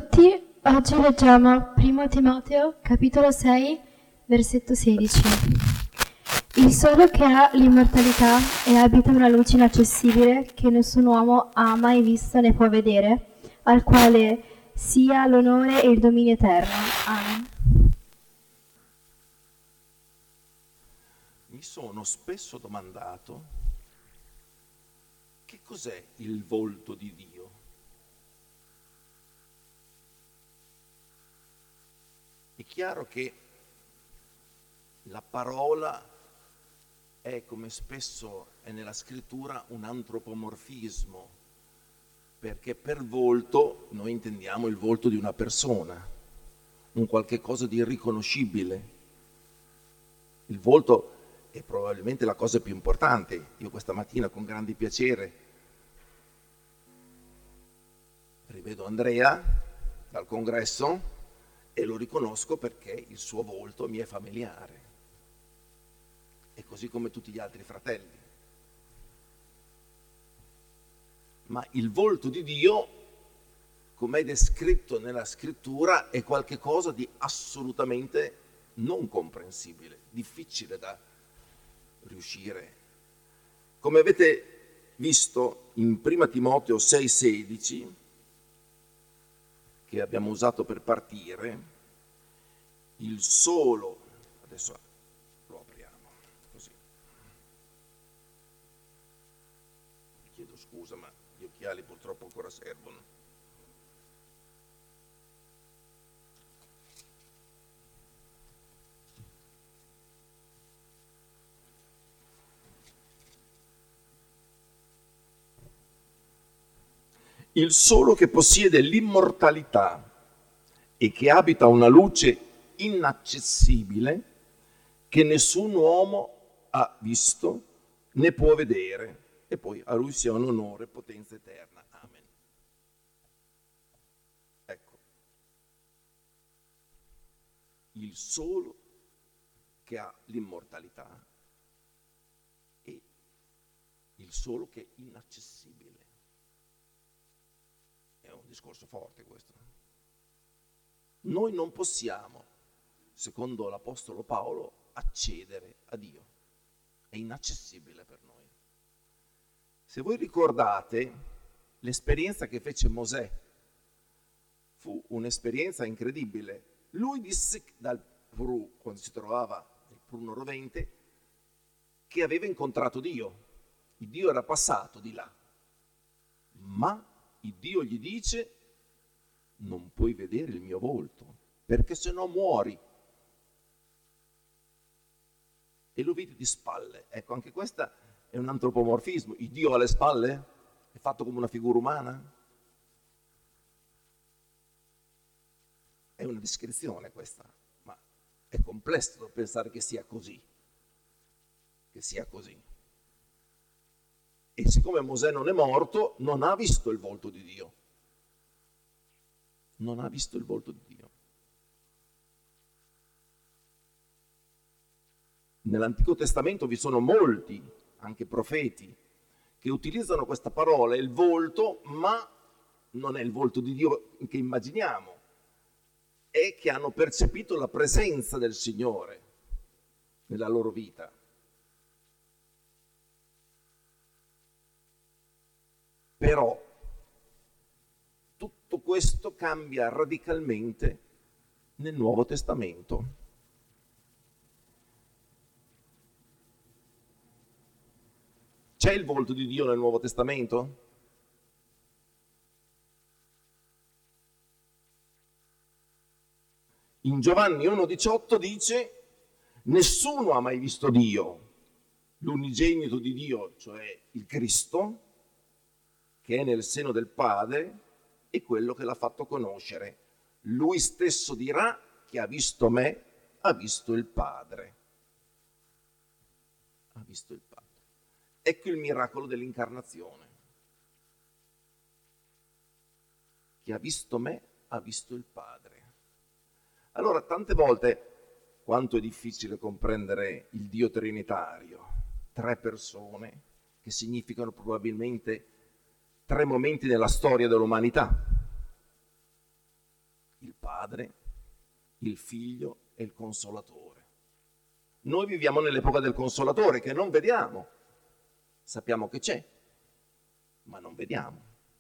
tutti, oggi leggiamo 1 Timoteo, capitolo 6, versetto 16. Il solo che ha l'immortalità e abita una luce inaccessibile che nessun uomo ha mai visto né può vedere, al quale sia l'onore e il dominio eterno. Amen. Mi sono spesso domandato che cos'è il volto di Dio. È chiaro che la parola è, come spesso è nella scrittura, un antropomorfismo, perché per volto noi intendiamo il volto di una persona, un qualche cosa di irriconoscibile. Il volto è probabilmente la cosa più importante. Io questa mattina con grande piacere rivedo Andrea dal congresso e lo riconosco perché il suo volto mi è familiare, e così come tutti gli altri fratelli. Ma il volto di Dio, come è descritto nella scrittura, è qualcosa di assolutamente non comprensibile, difficile da riuscire. Come avete visto in 1 Timoteo 6,16, che abbiamo usato per partire, il solo, adesso lo apriamo così, chiedo scusa ma gli occhiali purtroppo ancora servono. Il solo che possiede l'immortalità e che abita una luce inaccessibile che nessun uomo ha visto né può vedere, e poi a lui sia un onore e potenza eterna. Amen. Ecco, il solo che ha l'immortalità e il solo che è inaccessibile. È un discorso forte questo. Noi non possiamo, secondo l'Apostolo Paolo, accedere a Dio. È inaccessibile per noi. Se voi ricordate, l'esperienza che fece Mosè fu un'esperienza incredibile. Lui disse dal Pru, quando si trovava nel pruno rovente, che aveva incontrato Dio. Il Dio era passato di là. Ma il Dio gli dice: non puoi vedere il mio volto, perché se no muori. E lo vedi di spalle. Ecco, anche questa è un antropomorfismo. Il Dio ha le spalle? È fatto come una figura umana? È una descrizione questa, ma è complesso pensare che sia così. Che sia così. E siccome Mosè non è morto, non ha visto il volto di Dio. Non ha visto il volto di Dio. Nell'Antico Testamento vi sono molti, anche profeti, che utilizzano questa parola, il volto, ma non è il volto di Dio che immaginiamo, è che hanno percepito la presenza del Signore nella loro vita. Però tutto questo cambia radicalmente nel Nuovo Testamento. C'è il volto di Dio nel Nuovo Testamento? In Giovanni 1,18 dice: nessuno ha mai visto Dio, l'unigenito di Dio, cioè il Cristo, che è nel seno del Padre, è quello che l'ha fatto conoscere. Lui stesso dirà: chi ha visto me ha visto il Padre. Ha visto il Padre. Ecco il miracolo dell'incarnazione. Chi ha visto me ha visto il Padre. Allora, tante volte, quanto è difficile comprendere il Dio trinitario, 3 persone che significano probabilmente 3 momenti nella storia dell'umanità. Padre, il Figlio e il Consolatore. Noi viviamo nell'epoca del Consolatore, che non vediamo. Sappiamo che c'è, ma non vediamo.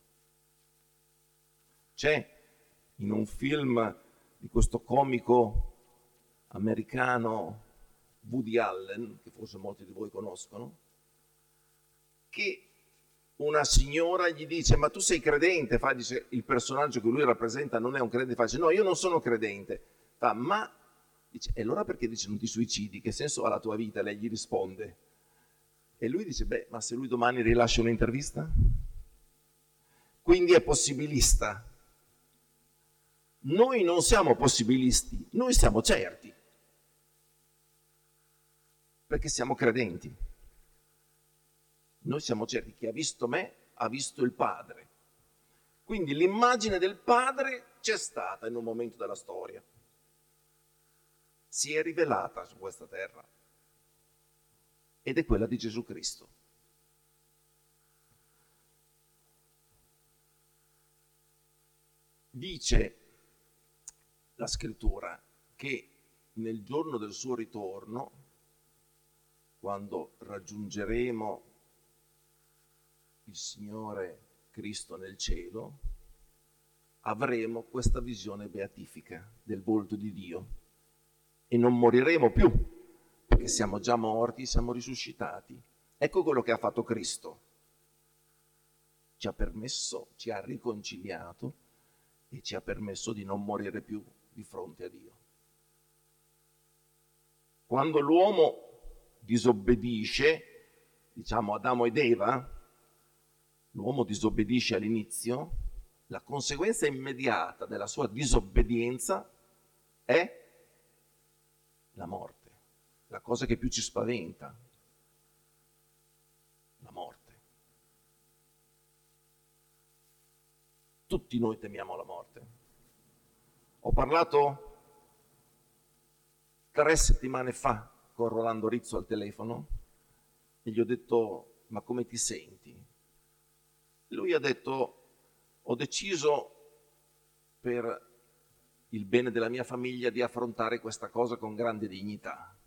C'è in un film di questo comico americano Woody Allen, che forse molti di voi conoscono, che una signora gli dice: ma tu sei credente? Dice, il personaggio che lui rappresenta non è un credente, dice: no, io non sono credente. Ma dice: e allora perché dice non ti suicidi? Che senso ha la tua vita? Lei gli risponde, e lui dice: beh, ma se lui domani rilascia un'intervista? Quindi è possibilista. Noi non siamo possibilisti, noi siamo certi, perché siamo credenti. Noi siamo certi, chi ha visto me ha visto il Padre. Quindi l'immagine del Padre c'è stata in un momento della storia, si è rivelata su questa terra, ed è quella di Gesù Cristo. Dice la Scrittura che nel giorno del suo ritorno, quando raggiungeremo il Signore Cristo nel cielo, avremo questa visione beatifica del volto di Dio e non moriremo più, perché siamo già morti, siamo risuscitati. Ecco quello che ha fatto Cristo. Ci ha permesso, ci ha riconciliato e ci ha permesso di non morire più di fronte a Dio. Quando l'uomo disobbedisce, diciamo Adamo ed Eva, l'uomo disobbedisce all'inizio, la conseguenza immediata della sua disobbedienza è la morte, la cosa che più ci spaventa, la morte. Tutti noi temiamo la morte. Ho parlato 3 settimane fa con Rolando Rizzo al telefono e gli ho detto: ma come ti senti? Lui ha detto: ho deciso, per il bene della mia famiglia, di affrontare questa cosa con grande dignità.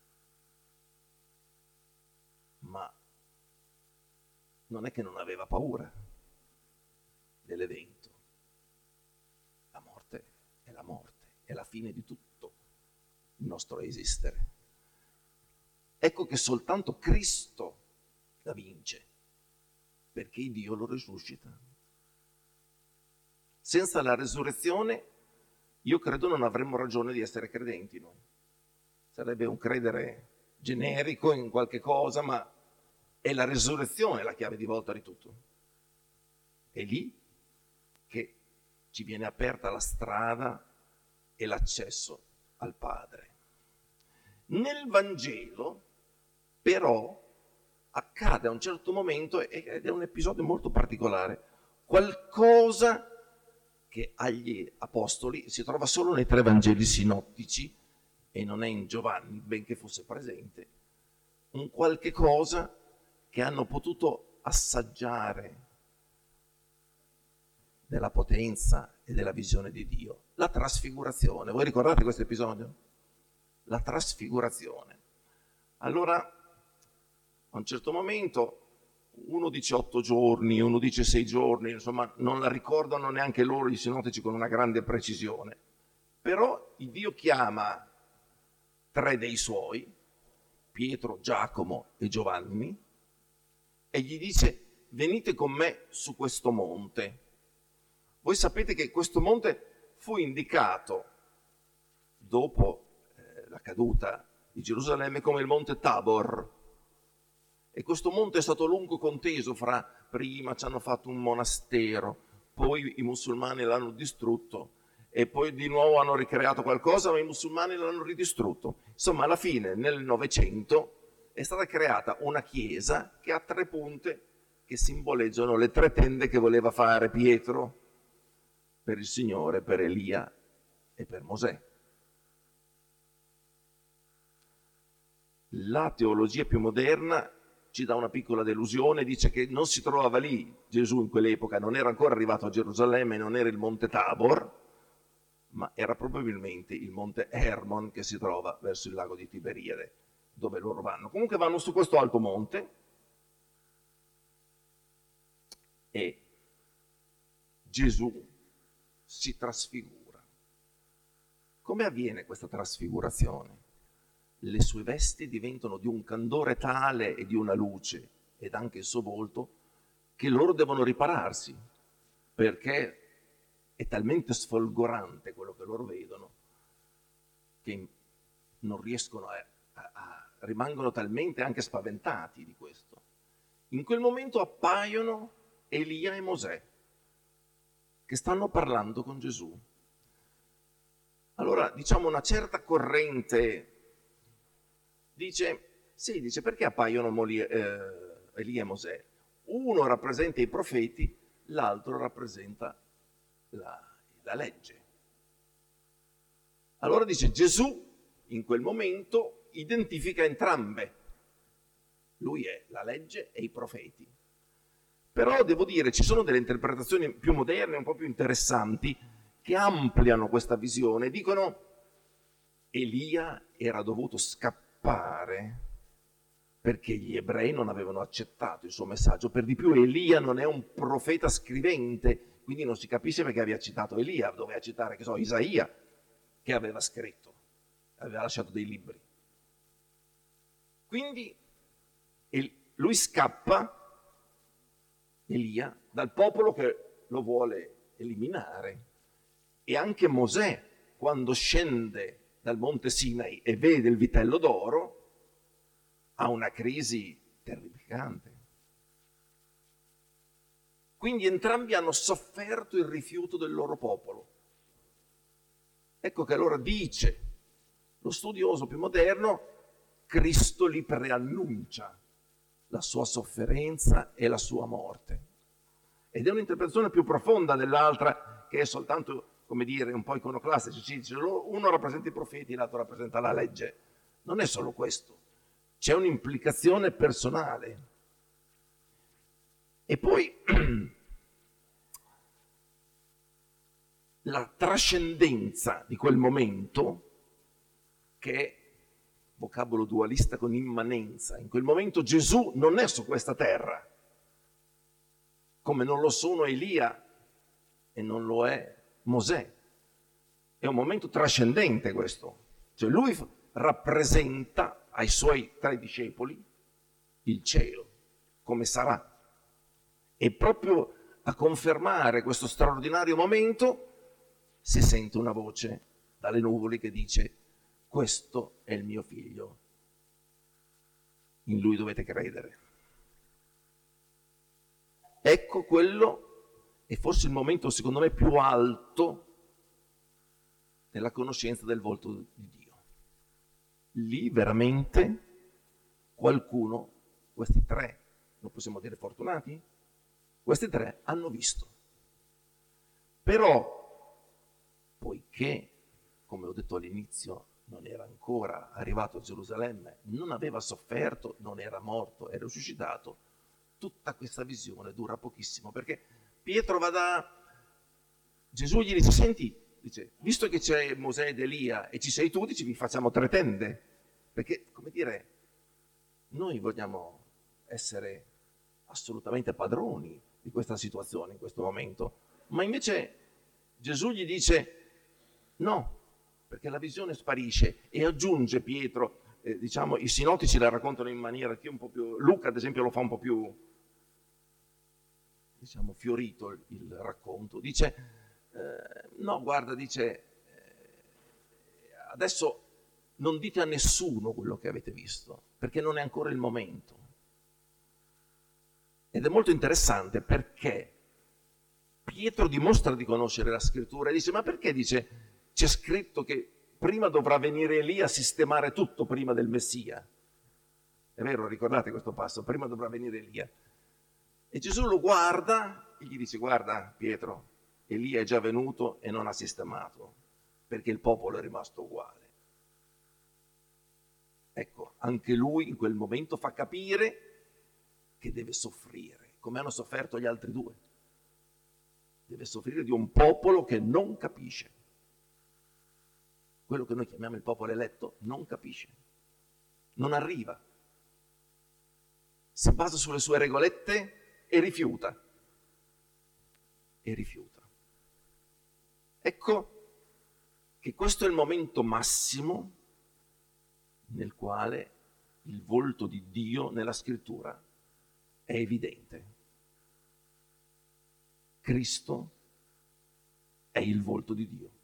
Ma non è che non aveva paura dell'evento. La morte è la morte, è la fine di tutto il nostro esistere. Ecco che soltanto Cristo la vince, perché Dio lo risuscita. Senza la resurrezione, io credo non avremmo ragione di essere credenti noi. Sarebbe un credere generico in qualche cosa, ma è la resurrezione la chiave di volta di tutto. È lì che ci viene aperta la strada e l'accesso al Padre. Nel Vangelo, però, accade a un certo momento, ed è un episodio molto particolare, qualcosa che agli apostoli si trova solo nei 3 Vangeli sinottici e non è in Giovanni, benché fosse presente, un qualche cosa che hanno potuto assaggiare della potenza e della visione di Dio. La trasfigurazione. Voi ricordate questo episodio? La trasfigurazione. Allora, a un certo momento, uno dice 8 giorni, uno dice 6 giorni, insomma, non la ricordano neanche loro i sinottici con una grande precisione. Però Dio chiama 3 dei suoi, Pietro, Giacomo e Giovanni, e gli dice: venite con me su questo monte. Voi sapete che questo monte fu indicato dopo la caduta di Gerusalemme come il monte Tabor, e questo monte è stato a lungo conteso fra, prima ci hanno fatto un monastero, poi i musulmani l'hanno distrutto e poi di nuovo hanno ricreato qualcosa, ma i musulmani l'hanno ridistrutto. Insomma, alla fine, nel Novecento, è stata creata una chiesa che ha 3 punte che simboleggiano le 3 tende che voleva fare Pietro per il Signore, per Elia e per Mosè. La teologia più moderna ci dà una piccola delusione, dice che non si trovava lì Gesù in quell'epoca, non era ancora arrivato a Gerusalemme, non era il monte Tabor, ma era probabilmente il monte Hermon che si trova verso il lago di Tiberiade, dove loro vanno. Comunque vanno su questo alto monte e Gesù si trasfigura. Come avviene questa trasfigurazione? Le sue vesti diventano di un candore tale e di una luce, ed anche il suo volto, che loro devono ripararsi, perché è talmente sfolgorante quello che loro vedono, che non riescono rimangono talmente anche spaventati di questo. In quel momento appaiono Elia e Mosè, che stanno parlando con Gesù. Allora, diciamo, una certa corrente dice, perché appaiono Elia e Mosè? Uno rappresenta i profeti, l'altro rappresenta la legge. Allora dice, Gesù in quel momento identifica entrambe. Lui è la legge e i profeti. Però devo dire, ci sono delle interpretazioni più moderne, un po' più interessanti, che ampliano questa visione. Dicono, Elia era dovuto scappare perché gli ebrei non avevano accettato il suo messaggio. Per di più Elia non è un profeta scrivente, quindi non si capisce perché aveva citato Elia, doveva citare, che so, Isaia, che aveva scritto, aveva lasciato dei libri. Quindi lui scappa, Elia, dal popolo che lo vuole eliminare. E anche Mosè, quando scende dal monte Sinai e vede il vitello d'oro, ha una crisi terrificante. Quindi entrambi hanno sofferto il rifiuto del loro popolo. Ecco che allora dice lo studioso più moderno, Cristo li preannuncia la sua sofferenza e la sua morte. Ed è un'interpretazione più profonda dell'altra, che è soltanto, come dire, un po' iconoclastica. Ci dice, uno rappresenta i profeti, l'altro rappresenta la legge. Non è solo questo, c'è un'implicazione personale. E poi la trascendenza di quel momento, che è vocabolo dualista con immanenza. In quel momento Gesù non è su questa terra, come non lo sono Elia e non lo è Mosè. È un momento trascendente questo. Cioè lui rappresenta ai suoi 3 discepoli il cielo, come sarà. E proprio a confermare questo straordinario momento si sente una voce dalle nuvole che dice: questo è il mio figlio, in lui dovete credere. Ecco, quello è forse il momento, secondo me, più alto nella conoscenza del volto di Dio. Lì veramente qualcuno, questi 3, non possiamo dire fortunati, questi 3 hanno visto. Però, poiché, come ho detto all'inizio, non era ancora arrivato a Gerusalemme, non aveva sofferto, non era morto, era risuscitato, tutta questa visione dura pochissimo, perché Pietro va da Gesù e gli dice: senti, dice, visto che c'è Mosè ed Elia e ci sei tu, dici, vi facciamo 3 tende, perché, come dire, noi vogliamo essere assolutamente padroni di questa situazione in questo momento, ma invece Gesù gli dice no, perché la visione sparisce. E aggiunge Pietro, diciamo, i sinottici la raccontano in maniera che un po' più, Luca ad esempio lo fa un po' più, diciamo, fiorito il racconto, dice no, guarda, dice adesso non dite a nessuno quello che avete visto, perché non è ancora il momento. Ed è molto interessante perché Pietro dimostra di conoscere la scrittura e dice: ma perché, dice, c'è scritto che prima dovrà venire Elia a sistemare tutto prima del Messia? È vero, ricordate questo passo? Prima dovrà venire Elia. E Gesù lo guarda e gli dice: guarda Pietro, Elia è già venuto e non ha sistemato, perché il popolo è rimasto uguale. Ecco, anche lui in quel momento fa capire che deve soffrire, come hanno sofferto gli altri 2. Deve soffrire di un popolo che non capisce. quello che noi chiamiamo il popolo eletto, non capisce, non arriva, si basa sulle sue regolette e rifiuta. Ecco che questo è il momento massimo nel quale il volto di Dio nella scrittura è evidente. Cristo è il volto di Dio.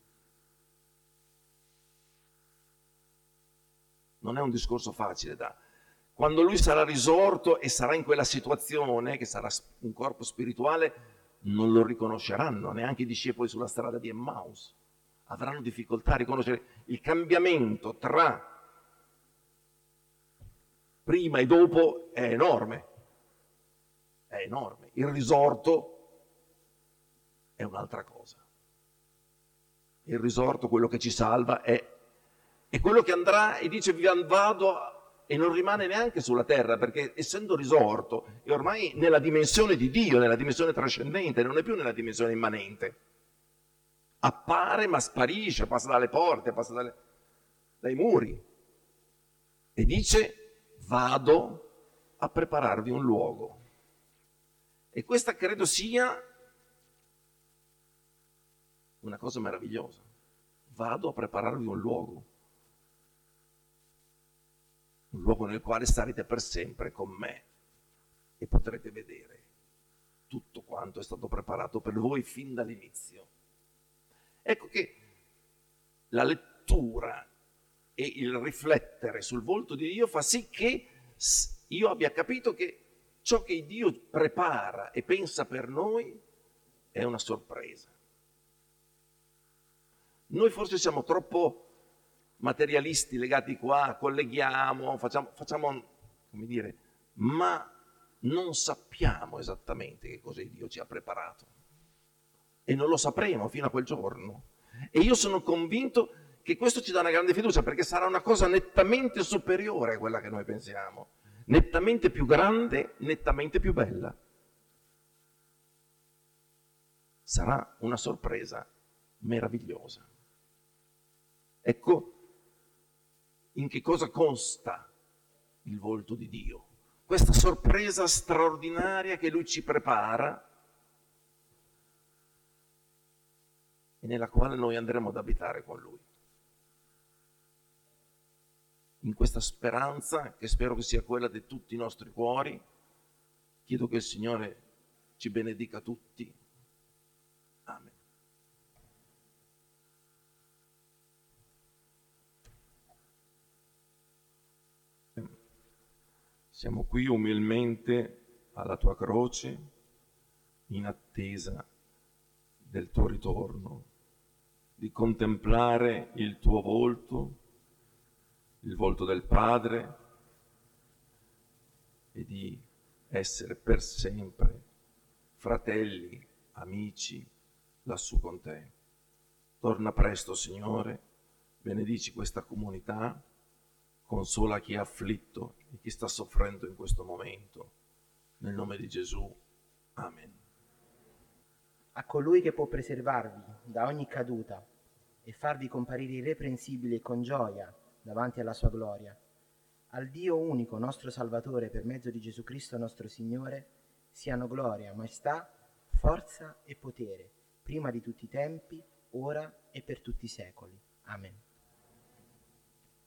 Non è un discorso facile quando lui sarà risorto e sarà in quella situazione, che sarà un corpo spirituale, non lo riconosceranno, neanche i discepoli sulla strada di Emmaus. Avranno difficoltà a riconoscere il cambiamento tra prima e dopo è enorme. Il risorto è un'altra cosa. Il risorto, quello che ci salva, è quello che andrà e dice vado e non rimane neanche sulla terra, perché essendo risorto è ormai nella dimensione di Dio, nella dimensione trascendente, non è più nella dimensione immanente. Appare ma sparisce, passa dalle porte, passa dai muri e dice vado a prepararvi un luogo. E questa credo sia una cosa meravigliosa. Vado a prepararvi un luogo nel quale starete per sempre con me e potrete vedere tutto quanto è stato preparato per voi fin dall'inizio. Ecco che la lettura e il riflettere sul volto di Dio fa sì che io abbia capito che ciò che Dio prepara e pensa per noi è una sorpresa. Noi forse siamo troppo materialisti legati qua, colleghiamo, facciamo, come dire, ma non sappiamo esattamente che cosa Dio ci ha preparato. E non lo sapremo fino a quel giorno. E io sono convinto che questo ci dà una grande fiducia, perché sarà una cosa nettamente superiore a quella che noi pensiamo, nettamente più grande, nettamente più bella. Sarà una sorpresa meravigliosa. Ecco in che cosa consta il volto di Dio. Questa sorpresa straordinaria che Lui ci prepara e nella quale noi andremo ad abitare con Lui. In questa speranza, che spero che sia quella di tutti i nostri cuori, chiedo che il Signore ci benedica tutti. Amen. Siamo qui umilmente alla tua croce, in attesa del tuo ritorno, di contemplare il tuo volto, il volto del Padre, e di essere per sempre fratelli, amici, lassù con te. Torna presto, Signore, benedici questa comunità, consola chi è afflitto e chi sta soffrendo in questo momento. Nel nome di Gesù. Amen. A colui che può preservarvi da ogni caduta e farvi comparire irreprensibili e con gioia davanti alla sua gloria, al Dio unico, nostro Salvatore, per mezzo di Gesù Cristo nostro Signore, siano gloria, maestà, forza e potere, prima di tutti i tempi, ora e per tutti i secoli. Amen.